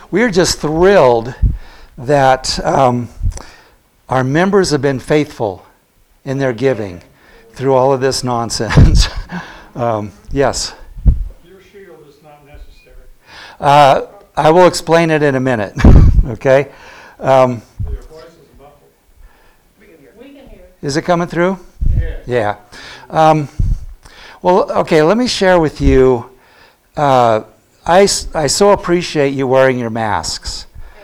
we are just thrilled that our members have been faithful in their giving through all of this nonsense. Yes? Your shield is not necessary. I will explain it in a minute, okay? Your voice is muffled. We can hear it. Is it coming through? Yes. Yeah. Well, okay, let me share with you. I so appreciate you wearing your masks.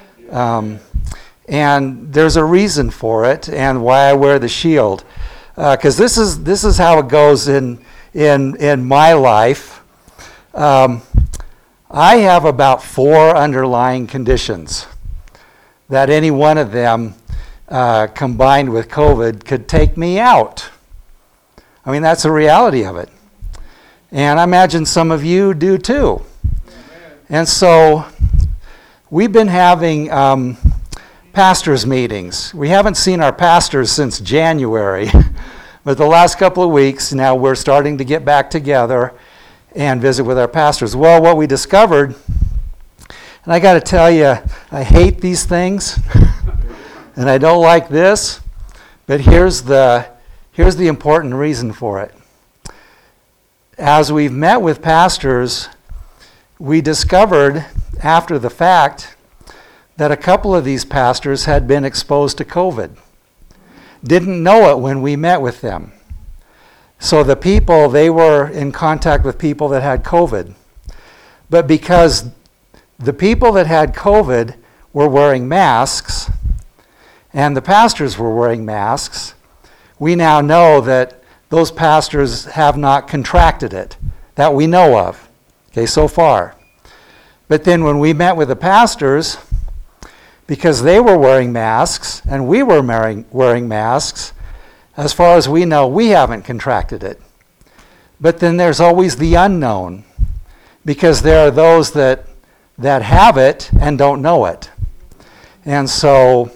And there's a reason for it and why I wear the shield. Because this is how it goes in my life. I have about 4 underlying conditions that any one of them combined with COVID could take me out. I mean, that's the reality of it. And I imagine some of you do too. And so we've been having pastors' meetings. We haven't seen our pastors since January. But the last couple of weeks, now we're starting to get back together and visit with our pastors. Well, what we discovered, and I got to tell you, I hate these things, and I don't like this, but here's the important reason for it. As we've met with pastors, we discovered after the fact that a couple of these pastors had been exposed to COVID. Didn't know it when we met with them. So the people, they were in contact with people that had COVID. But because the people that had COVID were wearing masks, and the pastors were wearing masks, we now know that those pastors have not contracted it, that we know of, okay, so far. But then when we met with the pastors, because they were wearing masks and we were wearing masks, as far as we know, we haven't contracted it. But then there's always the unknown, because there are those that have it and don't know it. And so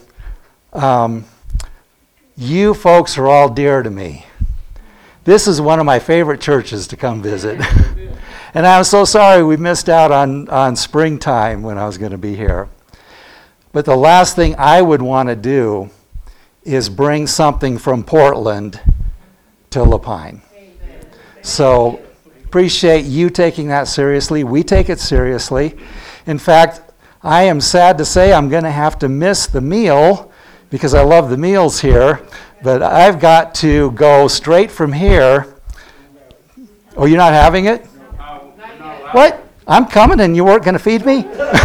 you folks are all dear to me. This is one of my favorite churches to come visit. And I'm so sorry we missed out on springtime when I was going to be here. But the last thing I would want to do is bring something from Portland to La Pine. So appreciate you taking that seriously. We take it seriously. In fact, I am sad to say I'm going to have to miss the meal because I love the meals here. But I've got to go straight from here. Oh, you're not having it? What? I'm coming and you weren't going to feed me?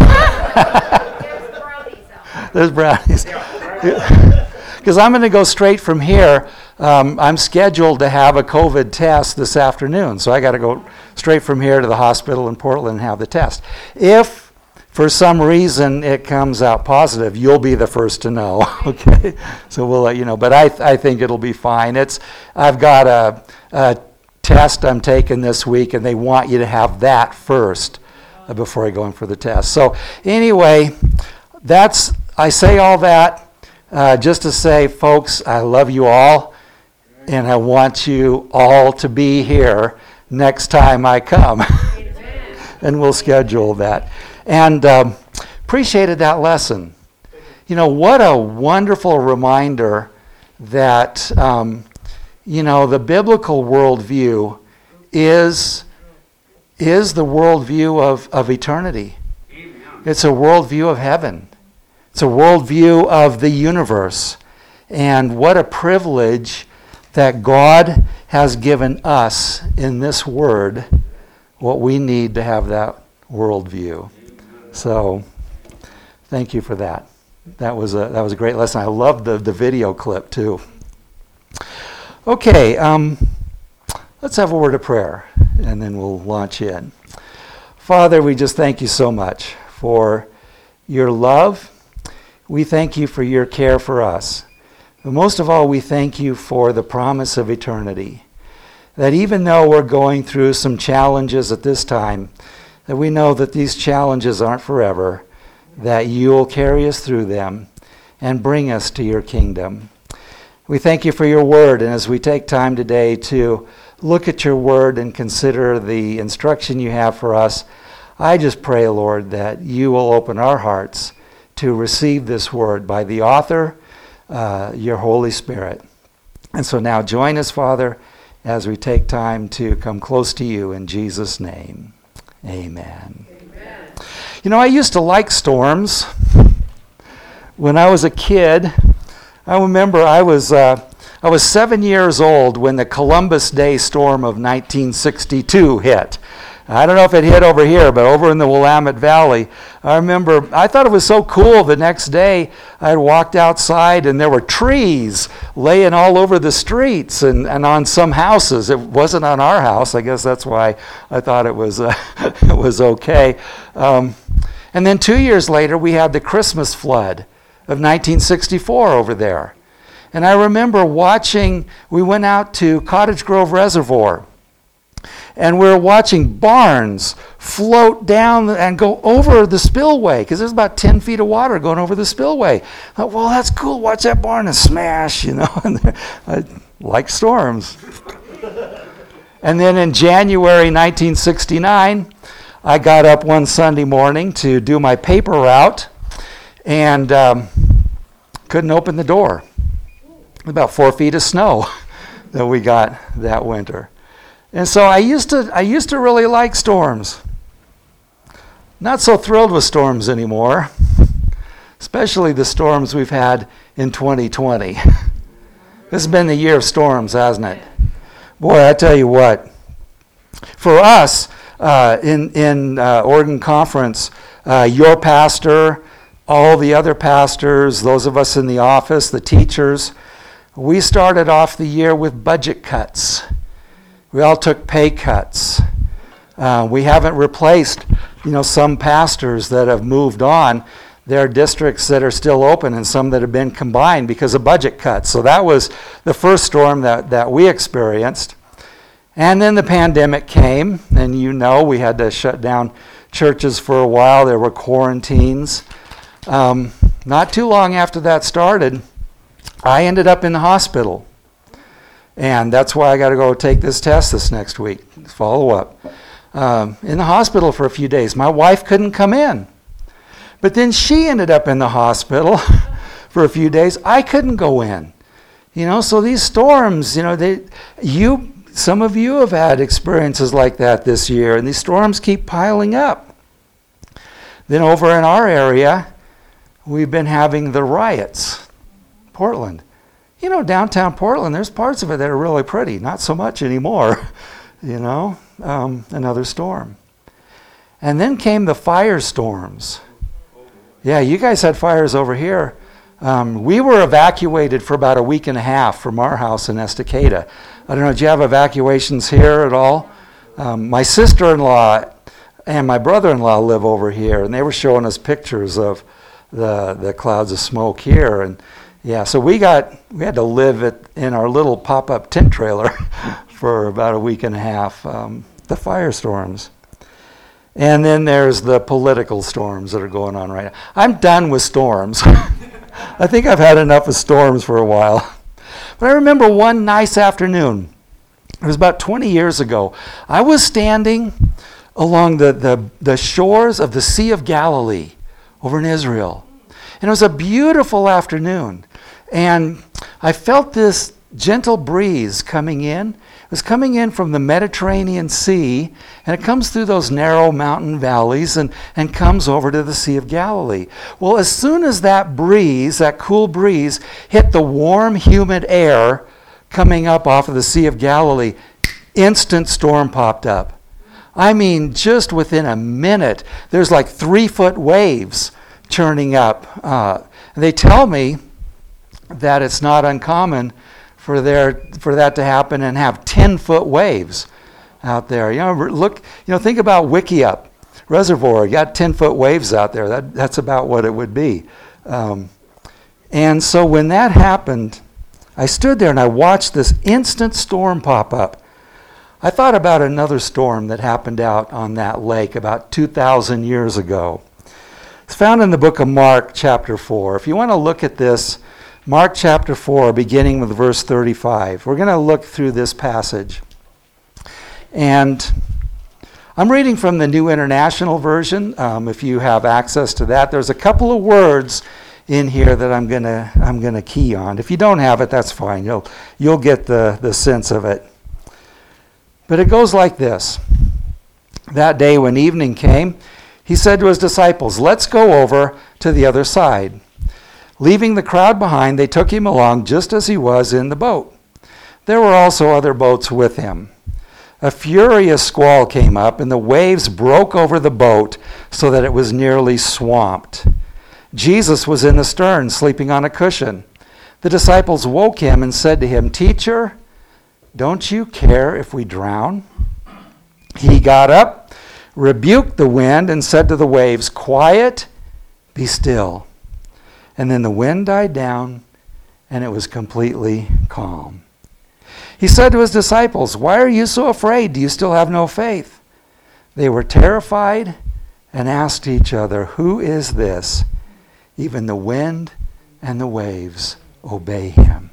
There's brownies. Because I'm going to go straight from here. I'm scheduled to have a COVID test this afternoon. So I got to go straight from here to the hospital in Portland and have the test. If for some reason it comes out positive, you'll be the first to know. Okay? So we'll let you know. But I think it'll be fine. I've got a test I'm taking this week, and they want you to have that first before I go in for the test. So anyway, I say all that just to say, folks, I love you all, and I want you all to be here next time I come. And we'll schedule that. And appreciated that lesson. You know, what a wonderful reminder that, the biblical worldview is the worldview of eternity. Amen. It's a worldview of heaven. It's a worldview of the universe. And what a privilege that God has given us in this word what we need to have that worldview. So thank you for that. That was a great lesson. I loved the video clip too. Okay, let's have a word of prayer and then we'll launch in. Father, we just thank you so much for your love. We thank you for your care for us. But most of all, we thank you for the promise of eternity. That even though we're going through some challenges at this time, that we know that these challenges aren't forever, that you'll carry us through them and bring us to your kingdom. We thank you for your word, and as we take time today to look at your word and consider the instruction you have for us, I just pray, Lord, that you will open our hearts to receive this word by the author, your Holy Spirit. And so now join us, Father, as we take time to come close to you in Jesus' name. Amen. Amen. You know, I used to like storms. When I was a kid, I remember I was 7 years old when the Columbus Day storm of 1962 hit. I don't know if it hit over here, but over in the Willamette Valley, I remember, I thought it was so cool. The next day, I had walked outside and there were trees laying all over the streets and on some houses. It wasn't on our house. I guess that's why I thought it was it was okay. And then 2 years later, we had the Christmas flood of 1964 over there. And I remember we went out to Cottage Grove Reservoir, and we were watching barns float down and go over the spillway, because there's about 10 feet of water going over the spillway. I thought, well, that's cool. Watch that barn and smash, And I like storms. And then in January 1969, I got up one Sunday morning to do my paper route, and couldn't open the door. About 4 feet of snow that we got that winter. And so I used to really like storms. Not so thrilled with storms anymore, especially the storms we've had in 2020. This has been the year of storms, hasn't it? Boy, I tell you what, for us in Oregon Conference, your pastor, all the other pastors, those of us in the office, the teachers, we started off the year with budget cuts. We all took pay cuts. We haven't replaced, some pastors that have moved on. There are districts that are still open and some that have been combined because of budget cuts. So that was the first storm that we experienced. And then the pandemic came, and we had to shut down churches for a while. There were quarantines. Not too long after that started, I ended up in the hospital. And that's why I got to go take this test this next week, follow up. In the hospital for a few days. My wife couldn't come in. But then she ended up in the hospital for a few days. I couldn't go in. So these storms, some of you have had experiences like that this year, and these storms keep piling up. Then over in our area, we've been having the riots. Portland. Downtown Portland, there's parts of it that are really pretty. Not so much anymore, another storm. And then came the firestorms. Yeah, you guys had fires over here. We were evacuated for about a week and a half from our house in Estacada. I don't know, did you have evacuations here at all? My sister-in-law and my brother-in-law live over here, and they were showing us pictures of the clouds of smoke here. And yeah, so we had to live in our little pop-up tent trailer for about a week and a half, the firestorms. And then there's the political storms that are going on right now. I'm done with storms. I think I've had enough of storms for a while. But I remember one nice afternoon, it was about 20 years ago, I was standing along the shores of the Sea of Galilee over in Israel. And it was a beautiful afternoon. And I felt this gentle breeze coming in. It was coming in from the Mediterranean Sea, and it comes through those narrow mountain valleys and comes over to the Sea of Galilee. Well, as soon as that cool breeze, hit the warm, humid air coming up off of the Sea of Galilee, instant storm popped up. I mean, just within a minute, there's like 3-foot waves churning up. They tell me that it's not uncommon for that to happen and have 10-foot waves out there. Think about Wickiup Reservoir. You got 10-foot waves out there. That's about what it would be. And so when that happened, I stood there and I watched this instant storm pop up. I thought about another storm that happened out on that lake about 2,000 years ago. It's found in the book of Mark, chapter 4. If you want to look at this, Mark chapter 4, beginning with verse 35. We're going to look through this passage. And I'm reading from the New International Version. If you have access to that, there's a couple of words in here that I'm gonna key on. If you don't have it, that's fine. You'll get the sense of it. But it goes like this. That day when evening came, he said to his disciples, "Let's go over to the other side." Leaving the crowd behind, they took him along just as he was in the boat. There were also other boats with him. A furious squall came up, and the waves broke over the boat so that it was nearly swamped. Jesus was in the stern, sleeping on a cushion. The disciples woke him and said to him, "Teacher, don't you care if we drown?" He got up, rebuked the wind, and said to the waves, "Quiet, be still." And then the wind died down, and it was completely calm. He said to his disciples, "Why are you so afraid? Do you still have no faith?" They were terrified and asked each other, "Who is this? Even the wind and the waves obey him."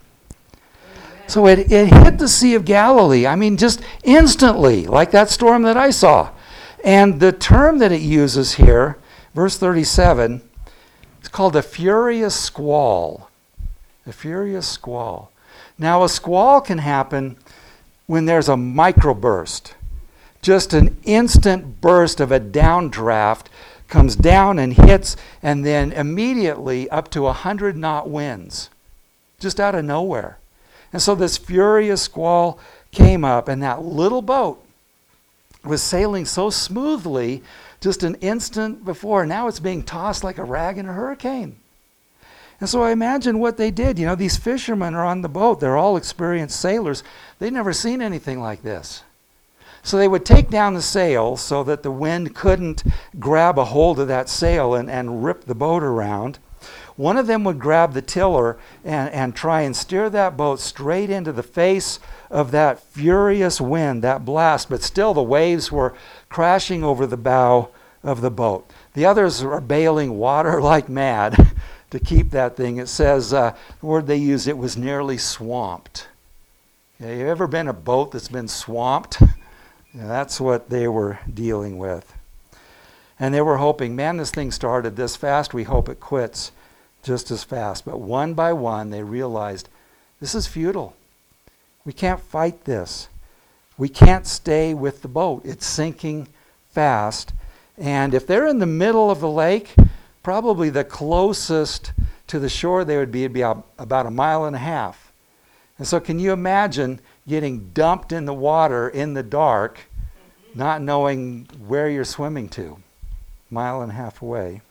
So it hit the Sea of Galilee. I mean, just instantly, like that storm that I saw. And the term that it uses here, verse 37, it's called a furious squall. A furious squall. Now, a squall can happen when there's a microburst. Just an instant burst of a downdraft comes down and hits, and then immediately up to 100-knot winds, just out of nowhere. And so this furious squall came up, and that little boat was sailing so smoothly just an instant before. Now it's being tossed like a rag in a hurricane. And so I imagine what they did. You know, these fishermen are on the boat. They're all experienced sailors. They'd never seen anything like this. So they would take down the sail so that the wind couldn't grab a hold of that sail and rip the boat around. One of them would grab the tiller and try and steer that boat straight into the face of that furious wind, that blast. But still the waves were crashing over the bow of the boat. The others are bailing water like mad to keep that thing. It says, the word they used, it was nearly swamped. Okay, you ever been a boat that's been swamped? Yeah, that's what they were dealing with. And they were hoping, man, this thing started this fast, we hope it quits just as fast. But one by one, they realized, this is futile. We can't fight this. We can't stay with the boat. It's sinking fast. And if they're in the middle of the lake, probably the closest to the shore they would be about 1.5 miles. And so can you imagine getting dumped in the water in the dark, not knowing where you're swimming to, 1.5 miles away?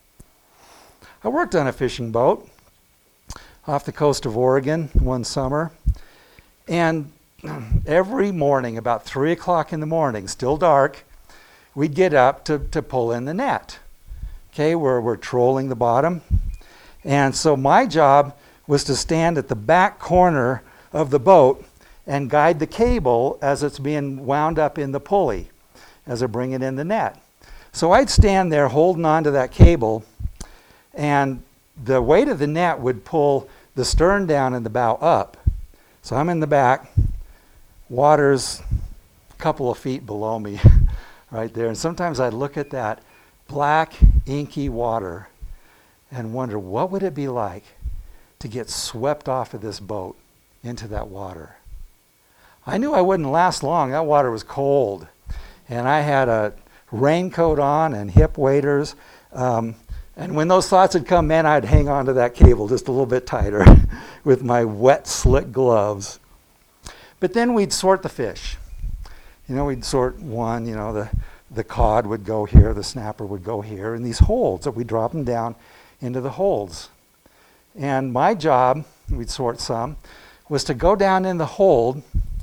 I worked on a fishing boat off the coast of Oregon one summer. And every morning, about 3 o'clock in the morning, still dark, we'd get up to pull in the net. Okay, we're trolling the bottom. And so my job was to stand at the back corner of the boat and guide the cable as it's being wound up in the pulley as I bring it in the net. So I'd stand there holding on to that cable, and the weight of the net would pull the stern down and the bow up. So I'm in the back, water's a couple of feet below me right there. And sometimes I'd look at that black, inky water and wonder, what would it be like to get swept off of this boat into that water? I knew I wouldn't last long. That water was cold. And I had a raincoat on and hip waders. And when those thoughts would come, man, I'd hang on to that cable just a little bit tighter with my wet, slick gloves. But then we'd sort the fish. You know, we'd sort one, the cod would go here, the snapper would go here, and these holds, that we drop them down into the holds. And my job, we'd sort some, was to go down in the hold,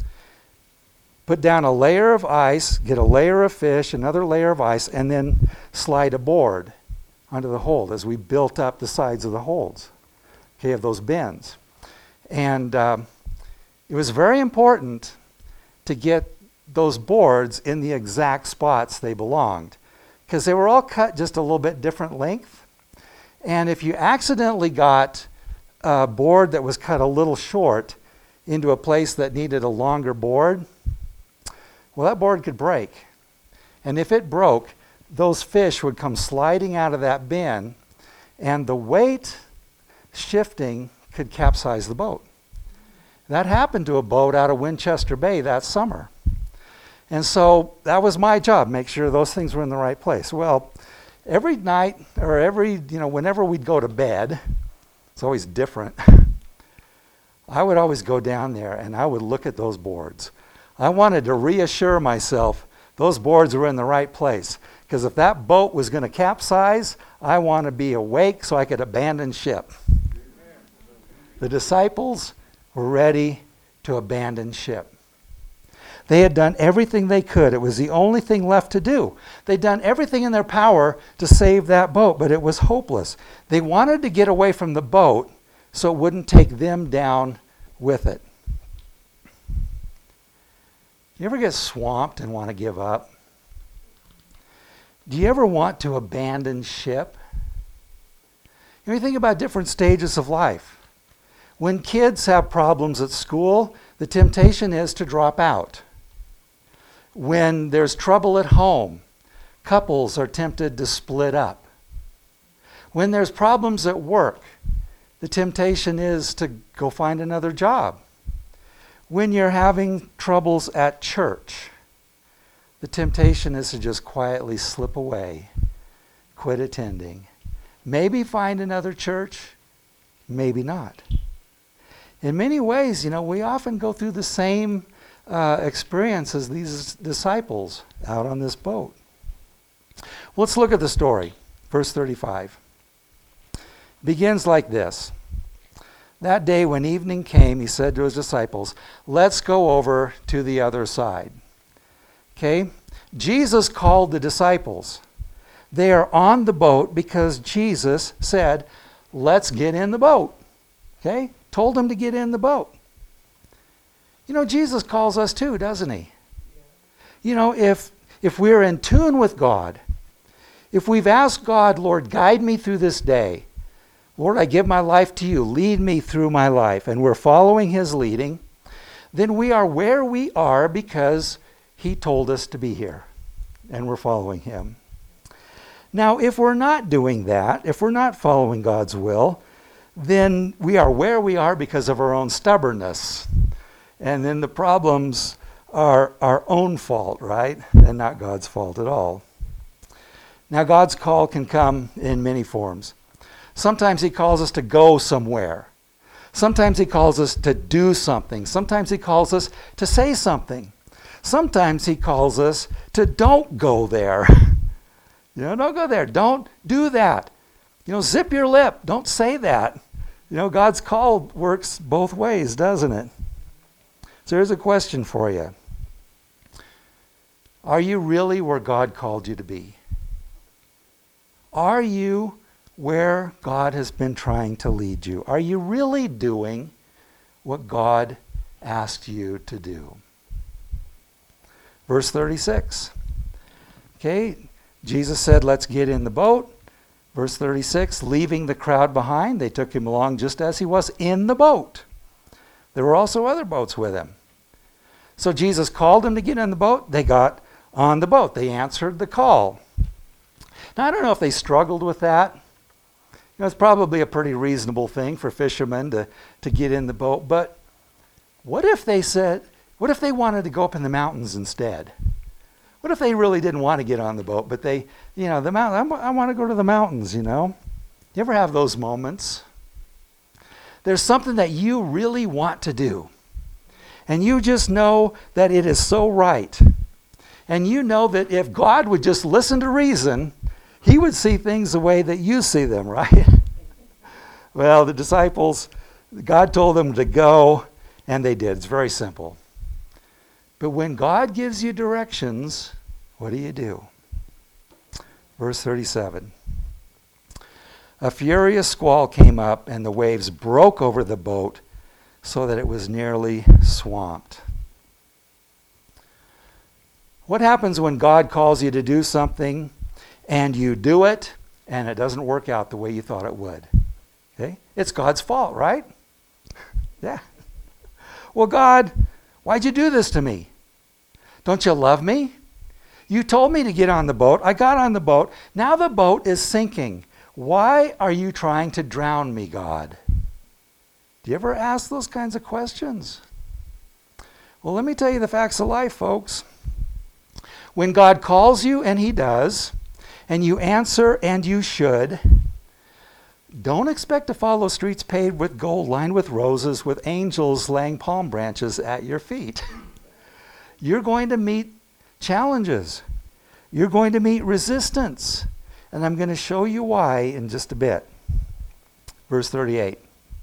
put down a layer of ice, get a layer of fish, another layer of ice, and then slide a board onto the hold as we built up the sides of the holds, okay, of those bins. And it was very important to get those boards in the exact spots they belonged, because they were all cut just a little bit different length. And if you accidentally got a board that was cut a little short into a place that needed a longer board, well, that board could break. And if it broke, those fish would come sliding out of that bin, and the weight shifting could capsize the boat. That happened to a boat out of Winchester Bay that summer. And so that was my job, make sure those things were in the right place. Well, every night, or whenever we'd go to bed, it's always different, I would always go down there and I would look at those boards. I wanted to reassure myself those boards were in the right place. Because if that boat was going to capsize, I want to be awake so I could abandon ship. The disciples were ready to abandon ship. They had done everything they could. It was the only thing left to do. They'd done everything in their power to save that boat, but it was hopeless. They wanted to get away from the boat so it wouldn't take them down with it. You ever get swamped and want to give up? Do you ever want to abandon ship? You think about different stages of life. When kids have problems at school, the temptation is to drop out. When there's trouble at home, couples are tempted to split up. When there's problems at work, the temptation is to go find another job. When you're having troubles at church, the temptation is to just quietly slip away, quit attending. Maybe find another church, maybe not. In many ways, we often go through the same experience as these disciples out on this boat. Let's look at the story. Verse 35. Begins like this. That day when evening came, he said to his disciples, "Let's go over to the other side." Okay? Jesus called the disciples. They are on the boat because Jesus said, "Let's get in the boat." Okay? Told them to get in the boat. Jesus calls us too, doesn't he? If we're in tune with God, if we've asked God, "Lord, guide me through this day. Lord, I give my life to you. Lead me through my life," and we're following his leading, then we are where we are because he told us to be here, and we're following him. Now, if we're not doing that, if we're not following God's will, then we are where we are because of our own stubbornness. And then the problems are our own fault, right? And not God's fault at all. Now, God's call can come in many forms. Sometimes he calls us to go somewhere. Sometimes he calls us to do something. Sometimes he calls us to say something. Sometimes he calls us to don't go there. Don't go there. Don't do that. Zip your lip. Don't say that. God's call works both ways, doesn't it? So here's a question for you. Are you really where God called you to be? Are you where God has been trying to lead you? Are you really doing what God asked you to do? Verse 36. Okay, Jesus said, "Let's get in the boat." Verse 36, leaving the crowd behind, they took him along just as he was in the boat. There were also other boats with him. So Jesus called them to get in the boat. They got on the boat. They answered the call. Now, I don't know if they struggled with that. It's probably a pretty reasonable thing for fishermen to get in the boat. But what if they wanted to go up in the mountains instead? What if they really didn't want to get on the boat, but the mountain, I want to go to the mountains, You ever have those moments? There's something that you really want to do. And you just know that it is so right. And you know that if God would just listen to reason, he would see things the way that you see them, right? Well, the disciples, God told them to go, and they did. It's very simple. But when God gives you directions, what do? Verse 37. A furious squall came up, and the waves broke over the boat so that it was nearly swamped. What happens when God calls you to do something and you do it and it doesn't work out the way you thought it would? Okay? It's God's fault, right? Yeah. Well, God, why'd you do this to me? Don't you love me? You told me to get on the boat. I got on the boat. Now the boat is sinking. Why are you trying to drown me, God? Do you ever ask those kinds of questions? Well, let me tell you the facts of life, folks. When God calls you, and He does, and you answer, and you should, don't expect to follow streets paved with gold, lined with roses, with angels laying palm branches at your feet. You're going to meet challenges. You're going to meet resistance. And I'm going to show you why in just a bit. Verse 38.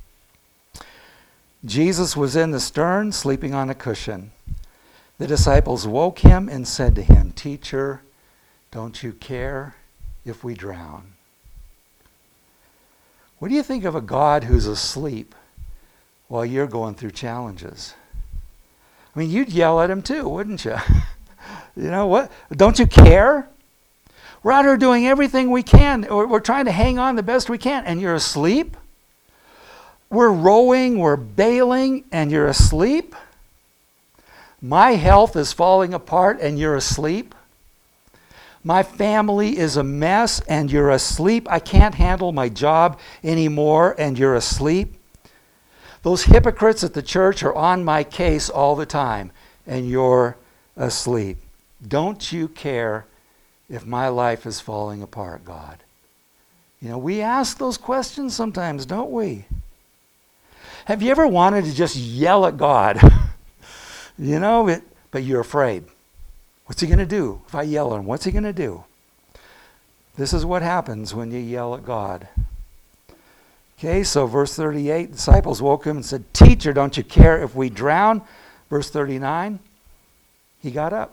Jesus was in the stern, sleeping on a cushion. The disciples woke him and said to him, "Teacher, don't you care if we drown?" What do you think of a God who's asleep while you're going through challenges? I mean, you'd yell at him too, wouldn't you? You know what? Don't you care? We're out here doing everything we can. We're trying to hang on the best we can, and you're asleep? We're rowing, we're bailing, and you're asleep? My health is falling apart, and you're asleep? My family is a mess, and you're asleep? I can't handle my job anymore, and you're asleep? Those hypocrites at the church are on my case all the time, and you're asleep. Don't you care if my life is falling apart, God? You know, we ask those questions sometimes, don't we? Have you ever wanted to just yell at God? You know, but you're afraid. What's he going to do if I yell at him? What's he going to do? This is what happens when you yell at God. Okay, so verse 38, disciples woke him and said, "Teacher, don't you care if we drown?" Verse 39, he got up.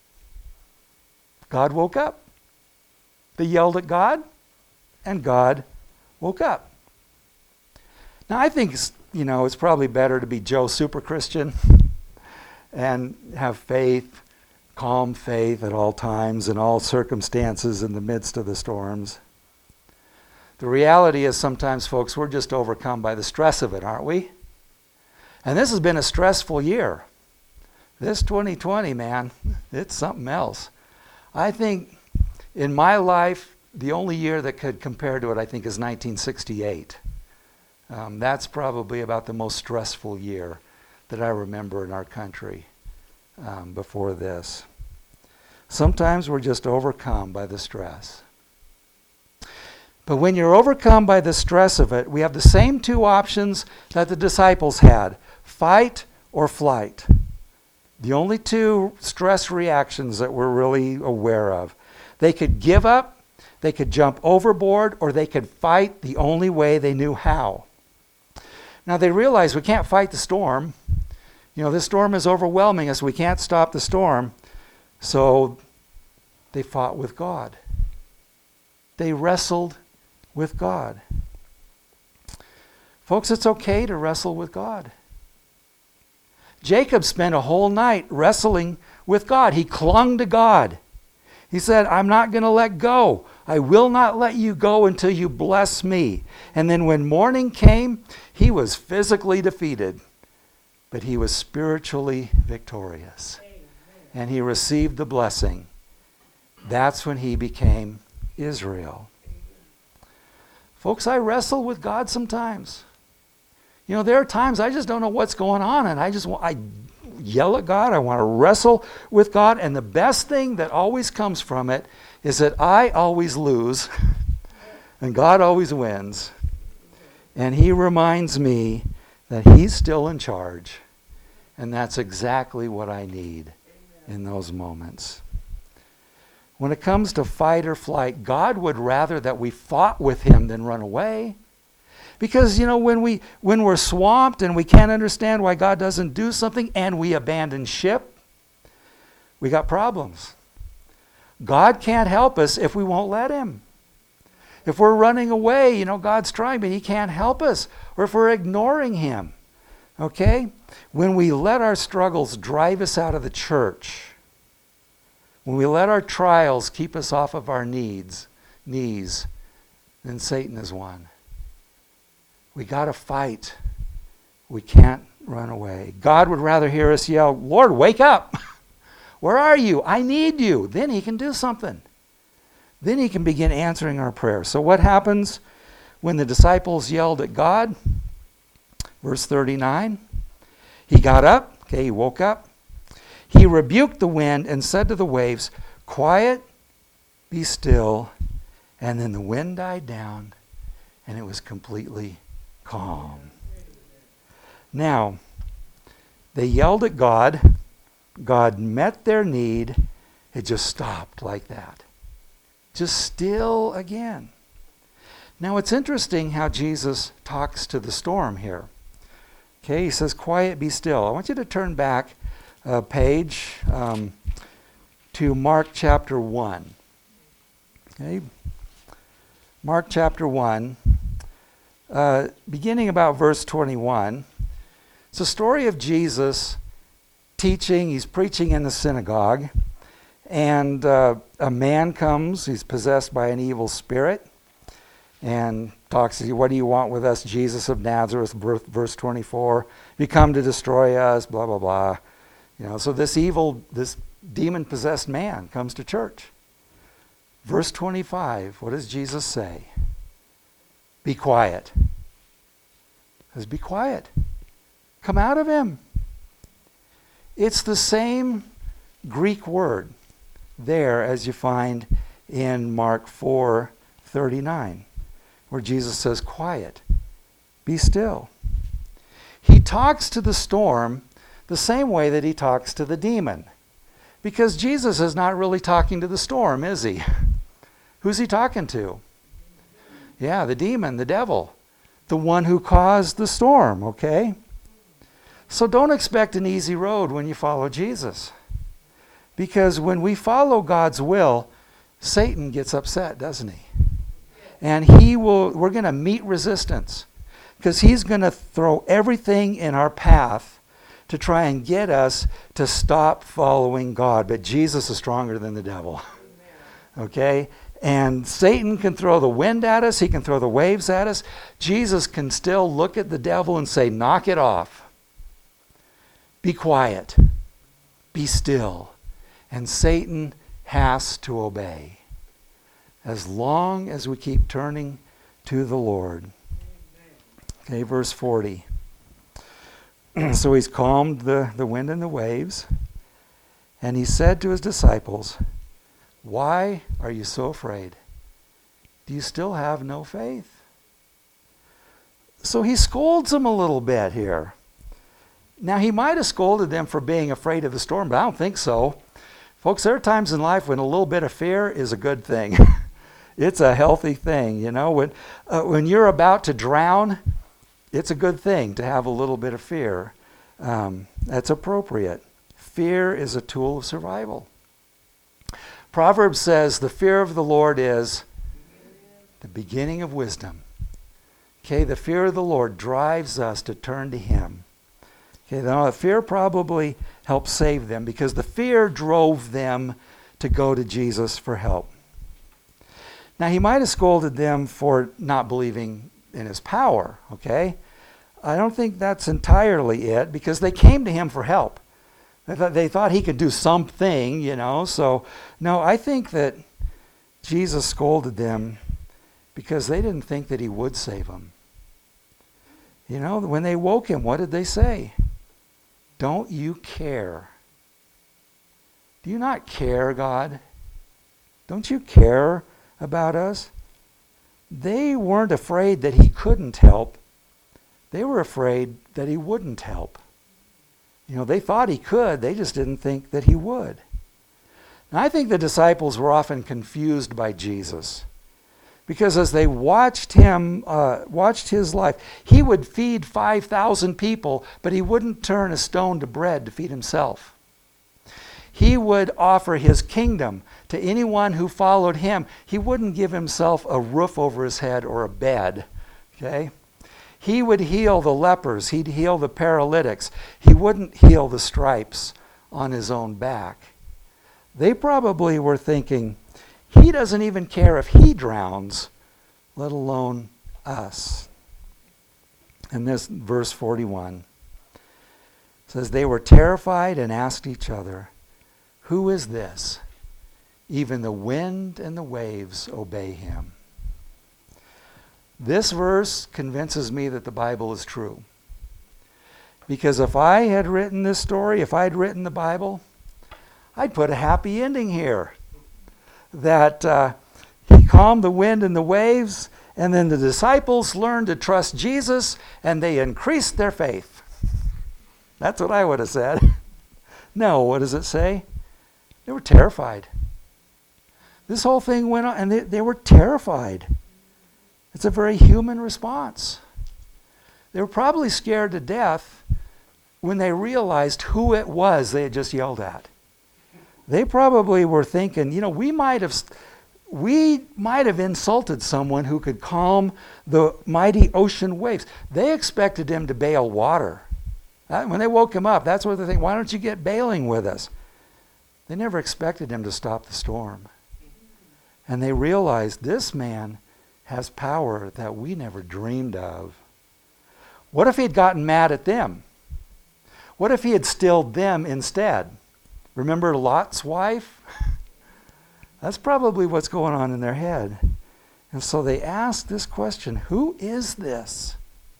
God woke up. They yelled at God, and God woke up. Now, I think, it's probably better to be Joe Super Christian and have faith, calm faith at all times, in all circumstances, in the midst of the storms. The reality is sometimes, folks, we're just overcome by the stress of it, aren't we? And this has been a stressful year. This 2020, man, it's something else. I think in my life, the only year that could compare to it, I think, is 1968. That's probably about the most stressful year that I remember in our country before this. Sometimes we're just overcome by the stress. But when you're overcome by the stress of it, we have the same two options that the disciples had: fight or flight. The only two stress reactions that we're really aware of. They could give up, they could jump overboard, or they could fight the only way they knew how. Now they realize we can't fight the storm. This storm is overwhelming us. We can't stop the storm. So they fought with God. They wrestled with God. Folks, it's okay to wrestle with God. Jacob spent a whole night wrestling with God. He clung to God. He said, "I'm not going to let go. I will not let you go until you bless me." And then when morning came, he was physically defeated, but he was spiritually victorious. And he received the blessing. That's when he became Israel. Folks, I wrestle with God sometimes. There are times I just don't know what's going on, and I yell at God. I want to wrestle with God, and the best thing that always comes from it is that I always lose, and God always wins. And he reminds me that he's still in charge, and that's exactly what I need in those moments. When it comes to fight or flight, God would rather that we fought with him than run away. Because, when we're swamped and we can't understand why God doesn't do something and we abandon ship, we got problems. God can't help us if we won't let him. If we're running away, God's trying, but he can't help us. Or if we're ignoring him. Okay? When we let our struggles drive us out of the church, when we let our trials keep us off of our knees, then Satan is won. We got to fight. We can't run away. God would rather hear us yell, "Lord, wake up! Where are you? I need you. Then he can do something. Then he can begin answering our prayers. So what happens when the disciples yelled at God? Verse 39. He got up. Okay, he woke up. He rebuked the wind and said to the waves, quiet, be still. And then the wind died down and it was completely calm. Now, they yelled at God. God met their need. It just stopped like that. Just still again. Now, it's interesting how Jesus talks to the storm here. Okay, he says, quiet, be still. I want you to turn back a page to Mark chapter 1. Okay, Mark chapter 1, beginning about verse 21. It's a story of Jesus teaching. He's preaching in the synagogue. And a man comes. He's possessed by an evil spirit. And talks to you, what do you want with us, Jesus of Nazareth, verse 24. You come to destroy us, blah, blah, blah. So this demon-possessed man comes to church. Verse 25, what does Jesus say? Be quiet. He says, be quiet. Come out of him. It's the same Greek word there as you find in Mark 4:39, where Jesus says, quiet, be still. He talks to the storm the same way that he talks to the demon. Because Jesus is not really talking to the storm, is he? Who's he talking to? Yeah, the demon, the devil. The one who caused the storm, okay? So don't expect an easy road when you follow Jesus. Because when we follow God's will, Satan gets upset, doesn't he? And we're going to meet resistance. Because he's going to throw everything in our path to try and get us to stop following God. But Jesus is stronger than the devil. Okay? And Satan can throw the wind at us. He can throw the waves at us. Jesus can still look at the devil and say, knock it off. Be quiet. Be still. And Satan has to obey. As long as we keep turning to the Lord. Okay, verse 40. So he's calmed the wind and the waves. And he said to his disciples, why are you so afraid? Do you still have no faith? So he scolds them a little bit here. Now, he might have scolded them for being afraid of the storm, but I don't think so. Folks, there are times in life when a little bit of fear is a good thing. It's a healthy thing, When you're about to drown, it's a good thing to have a little bit of fear. That's appropriate. Fear is a tool of survival. Proverbs says the fear of the Lord is the beginning of wisdom. Okay, the fear of the Lord drives us to turn to him. Okay, the fear probably helped save them because the fear drove them to go to Jesus for help. Now, he might have scolded them for not believing in his power, okay? I don't think that's entirely it because they came to him for help. They thought he could do something, So, no, I think that Jesus scolded them because they didn't think that he would save them. When they woke him, what did they say? Don't you care? Do you not care, God? Don't you care about us? They weren't afraid that he couldn't help. They were afraid that he wouldn't help. They thought he could. They just didn't think that he would. And I think the disciples were often confused by Jesus. Because as they watched his life, he would feed 5,000 people, but he wouldn't turn a stone to bread to feed himself. He would offer his kingdom to anyone who followed him. He wouldn't give himself a roof over his head or a bed. Okay? He would heal the lepers. He'd heal the paralytics. He wouldn't heal the stripes on his own back. They probably were thinking, he doesn't even care if he drowns, let alone us. And this verse 41 says, they were terrified and asked each other, Who is this? Even the wind and the waves obey him. This verse convinces me that the Bible is true. Because if I had written this story, if I'd written the Bible, I'd put a happy ending here. That he calmed the wind and the waves, and then the disciples learned to trust Jesus, and they increased their faith. That's what I would have said. No, what does it say? They were terrified. This whole thing went on, and they were terrified. It's a very human response. They were probably scared to death when they realized who it was they had just yelled at. They probably were thinking, we might have insulted someone who could calm the mighty ocean waves. They expected him to bail water. When they woke him up, that's what they think. Why don't you get bailing with us? They never expected him to stop the storm. And they realized this man has power that we never dreamed of. What if he'd gotten mad at them? What if he had stilled them instead? Remember Lot's wife? That's probably what's going on in their head. And so they ask this question, who is this?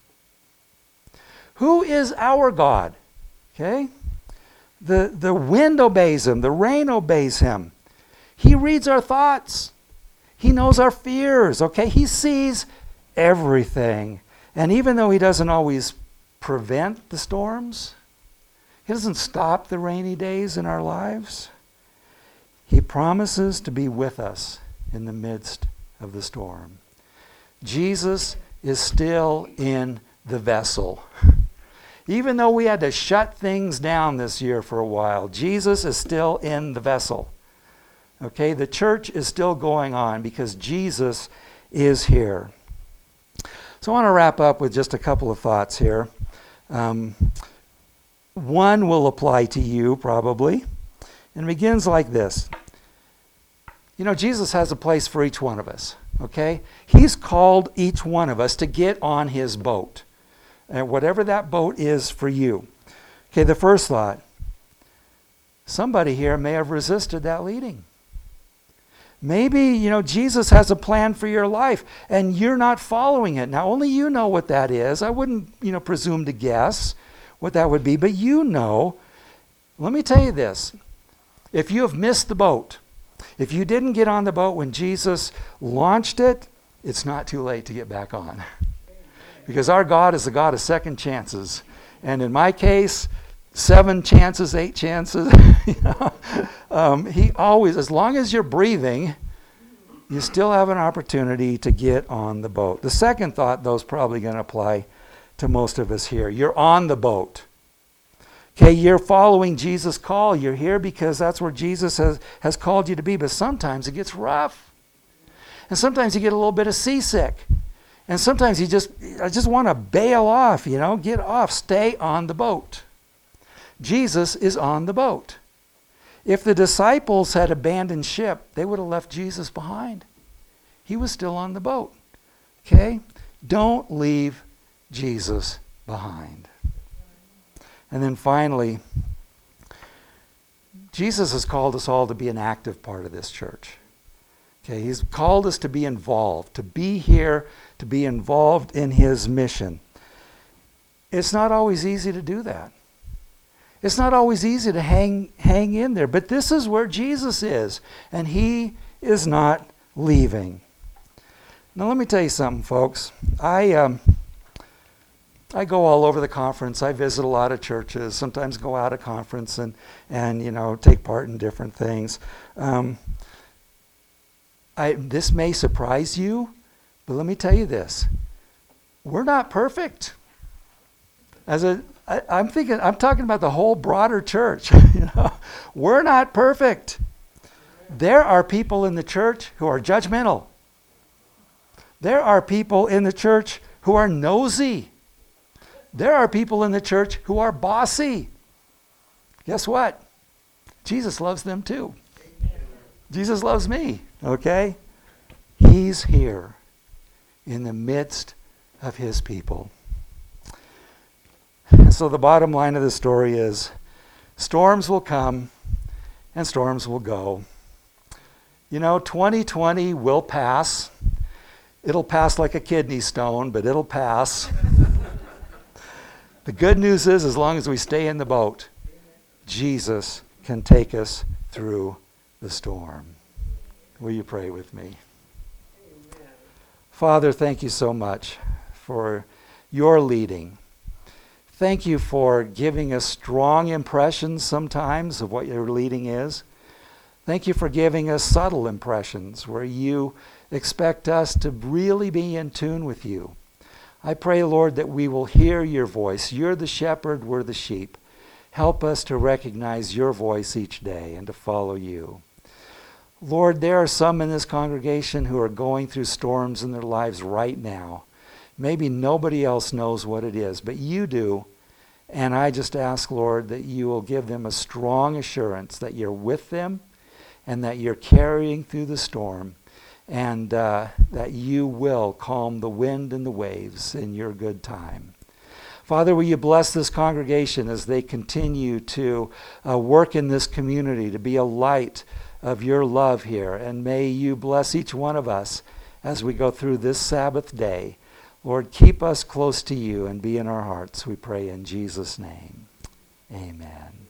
Who is our God? Okay? The wind obeys him. The rain obeys him. He reads our thoughts. He knows our fears. Okay? He sees everything. And even though he doesn't always prevent the storms, he doesn't stop the rainy days in our lives, he promises to be with us in the midst of the storm. Jesus is still in the vessel. Even though we had to shut things down this year for a while, Jesus is still in the vessel. Okay, the church is still going on because Jesus is here. So I want to wrap up with just a couple of thoughts here. One will apply to you probably, and it begins like this. Jesus has a place for each one of us. Okay, he's called each one of us to get on his boat. And whatever that boat is for you. Okay, the first thought. Somebody here may have resisted that leading. Maybe, Jesus has a plan for your life and you're not following it. Now, only you know what that is. I wouldn't, presume to guess what that would be, but you know. Let me tell you this. If you have missed the boat, if you didn't get on the boat when Jesus launched it, it's not too late to get back on. Because our God is a God of second chances. And in my case, 7 chances, 8 chances. He always, as long as you're breathing, you still have an opportunity to get on the boat. The second thought, though, is probably going to apply to most of us here. You're on the boat. Okay, you're following Jesus' call. You're here because that's where Jesus has called you to be. But sometimes it gets rough. And sometimes you get a little bit of seasick. And sometimes I just want to bail off, get off, stay on the boat. Jesus is on the boat. If the disciples had abandoned ship, they would have left Jesus behind. He was still on the boat. Okay? Don't leave Jesus behind. And then finally, Jesus has called us all to be an active part of this church. Okay, he's called us to be involved, to be here, to be involved in his mission. It's not always easy to do that. It's not always easy to hang in there, but this is where Jesus is, and he is not leaving. Now let me tell you something, folks. I go all over the conference. I visit a lot of churches, sometimes go out of conference and take part in different things. This may surprise you, but let me tell you this. We're not perfect. I'm talking about the whole broader church. We're not perfect. There are people in the church who are judgmental. There are people in the church who are nosy. There are people in the church who are bossy. Guess what? Jesus loves them too. Jesus loves me, okay? He's here in the midst of his people. So the bottom line of the story is, storms will come and storms will go. 2020 will pass. It'll pass like a kidney stone, but it'll pass. The good news is, as long as we stay in the boat, Jesus can take us through the storm. Will you pray with me? Father, thank you so much for your leading. Thank you for giving us strong impressions sometimes of what your leading is. Thank you for giving us subtle impressions where you expect us to really be in tune with you. I pray, Lord, that we will hear your voice. You're the shepherd, we're the sheep. Help us to recognize your voice each day and to follow you. Lord, there are some in this congregation who are going through storms in their lives right now. Maybe nobody else knows what it is, but you do. And I just ask, Lord, that you will give them a strong assurance that you're with them and that you're carrying through the storm, and that you will calm the wind and the waves in your good time. Father, will you bless this congregation as they continue to work in this community, to be a light of your love here. And may you bless each one of us as we go through this Sabbath day. Lord, keep us close to you and be in our hearts, we pray in Jesus' name. Amen.